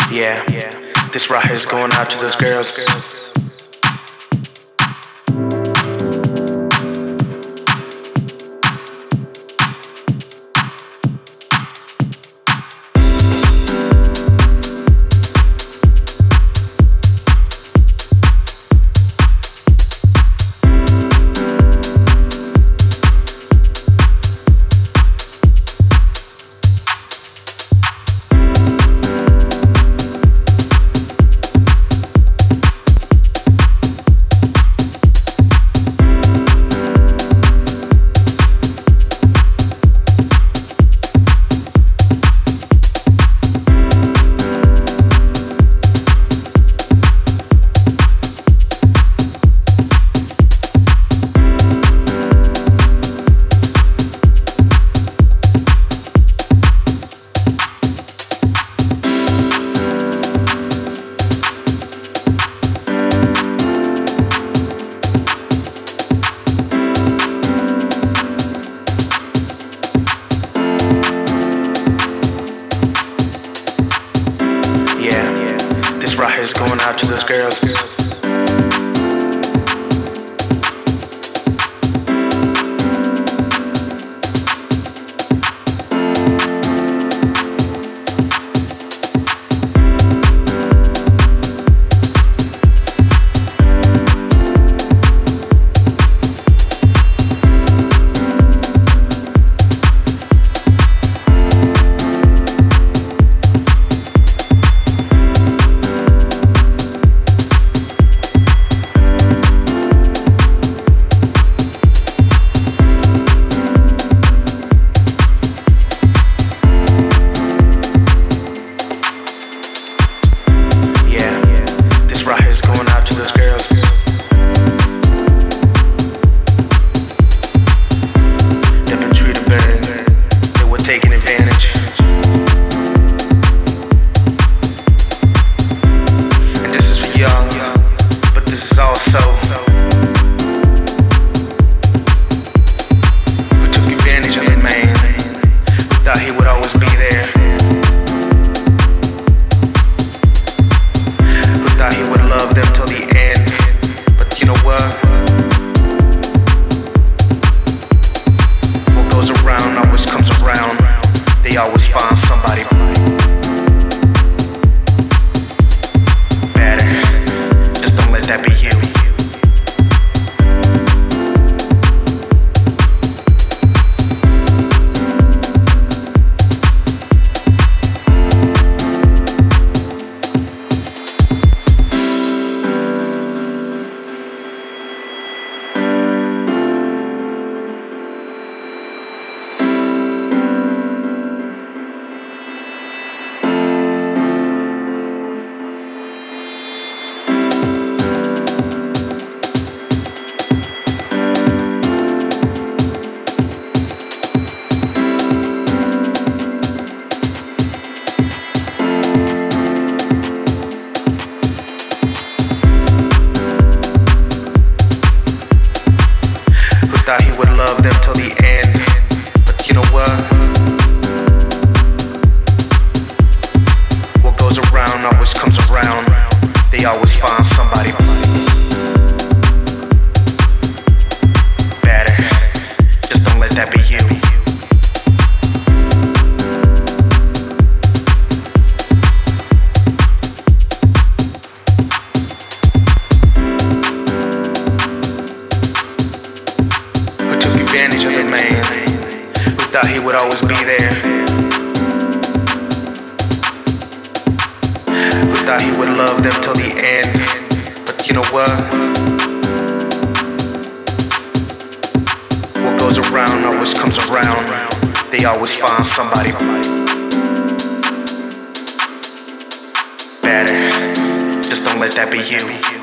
Yeah, this right here is going out to those girls. This right here is going out to those girls. Going out to those girls. They've been treated better. They were taking advantage. And this is for young, but this is also who took advantage of the man who thought he would always be there. Who thought he would love them till the end, but you know what? What goes around always comes around. They always find somebody better. Just don't let that be you. Thought he would love them till the end, but you know what? What goes around always comes around. They always find somebody better. Just don't let that be you. Advantage of the man who thought he would always be there. Who thought he would love them till the end, but you know what? What goes around always comes around. They always find somebody better. Just don't let that be you.